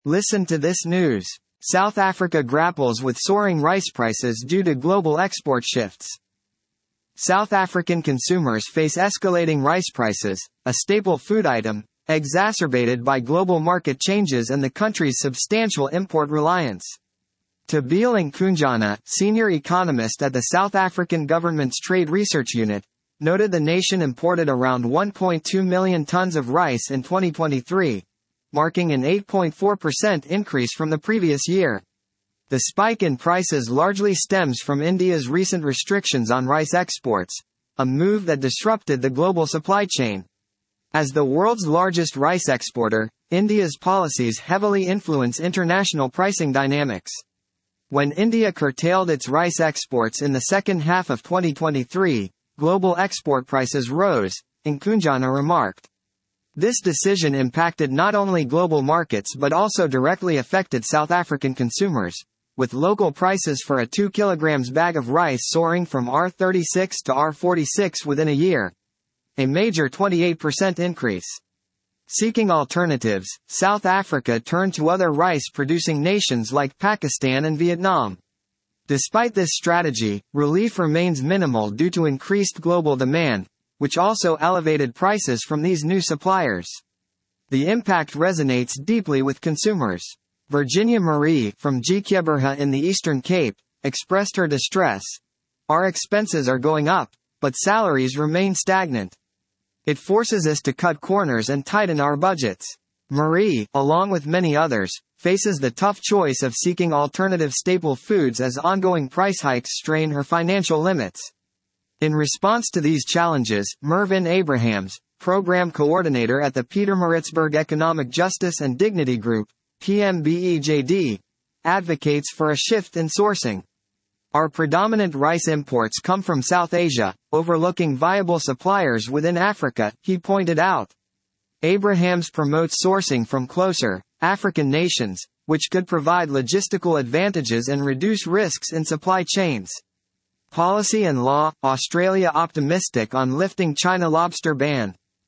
Listen to this news. South Africa grapples with soaring rice prices due to global export shifts. South African consumers face escalating rice prices, a staple food item, exacerbated by global market changes and the country's substantial import reliance. Tabiele Nkunjana, senior economist at the South African government's Trade Research Unit, noted the nation imported around 1.2 million tons of rice in 2023, marking an 8.4% increase from the previous year. The spike in prices largely stems from India's recent restrictions on rice exports, a move that disrupted the global supply chain. As the world's largest rice exporter, India's policies heavily influence international pricing dynamics. When India curtailed its rice exports in the second half of 2023, global export prices rose, Nkunjana remarked. This decision impacted not only global markets but also directly affected South African consumers, with local prices for a 2 kg bag of rice soaring from R36 to R46 within a year. A major 28% increase. Seeking alternatives, South Africa turned to other rice-producing nations like Pakistan and Vietnam. Despite this strategy, relief remains minimal due to increased global demand, which also elevated prices from these new suppliers. The impact resonates deeply with consumers. Virginia Marie, from Gqeberha in the Eastern Cape, expressed her distress. Our expenses are going up, but salaries remain stagnant. It forces us to cut corners and tighten our budgets. Marie, along with many others, faces the tough choice of seeking alternative staple foods as ongoing price hikes strain her financial limits. In response to these challenges, Mervyn Abrahams, program coordinator at the Pietermaritzburg Economic Justice and Dignity Group, PMBEJD, advocates for a shift in sourcing. Our predominant rice imports come from South Asia, overlooking viable suppliers within Africa, he pointed out. Abrahams promotes sourcing from closer, African nations, which could provide logistical advantages and reduce risks in supply chains. Policy and law, Australia optimistic on lifting China lobster ban.